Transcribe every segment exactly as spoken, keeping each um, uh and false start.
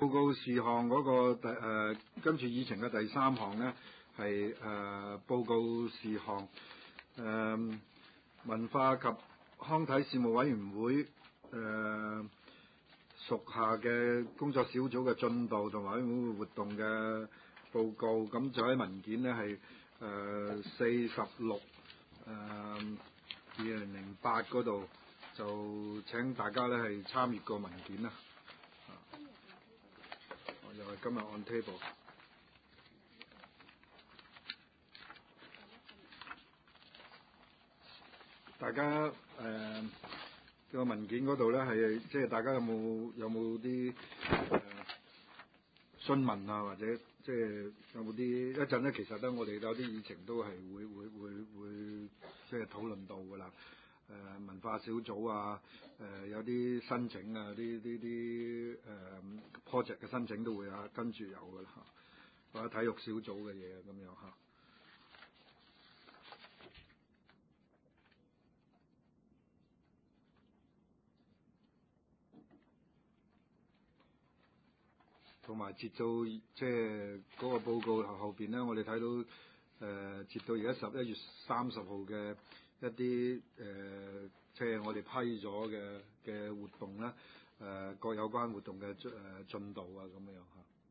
報告事項嗰、個第誒跟住議程嘅第三項呢，係誒、呃、報告事項誒、呃、文化及康體事務委員會誒、呃、屬下嘅工作小組嘅進度同埋委員會活動嘅報告，咁就喺文件呢係誒四十六誒二零零八嗰度，就請大家呢係參閱個文件啦。又係今日 on table， 大家誒、呃、個文件嗰度咧係即係大家有冇有冇啲誒詢問啊，或者即係有冇啲一陣咧？其實咧，我哋有啲議程都係會會會會即係討論到㗎啦。誒、呃、文化小組啊，誒、呃、有啲申請啊，啲啲啲誒 project 嘅申請都會啊跟住有㗎啦，或者體育小組嘅嘢咁樣嚇。同埋截到即係嗰個報告後後邊咧，我哋睇到誒、呃、截到而家十一月三十號嘅一啲誒、呃，即係我哋批咗嘅嘅活動咧，誒、呃、各有關活動嘅誒、呃、進度啊咁樣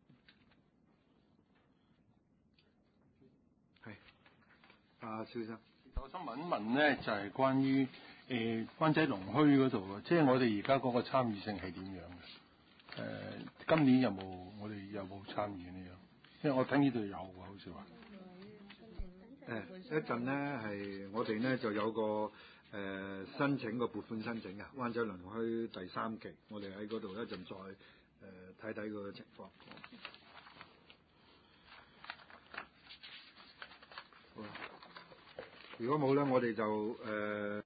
嚇。係，阿蕭生， 我想問一問咧，就係、是、關於誒、呃、灣仔龍墟嗰度啊，即係我哋而家嗰個參與性係點樣嘅？誒、呃，今年有冇我哋有冇參與呢樣？因為我聽呢度有喎，好似話。 誒，一陣咧係我哋咧就有個誒、呃、申請個撥款申請嘅灣仔龍墟第三期，我哋喺嗰度一陣再誒睇睇個情況。好，如果冇咧，我哋就誒。呃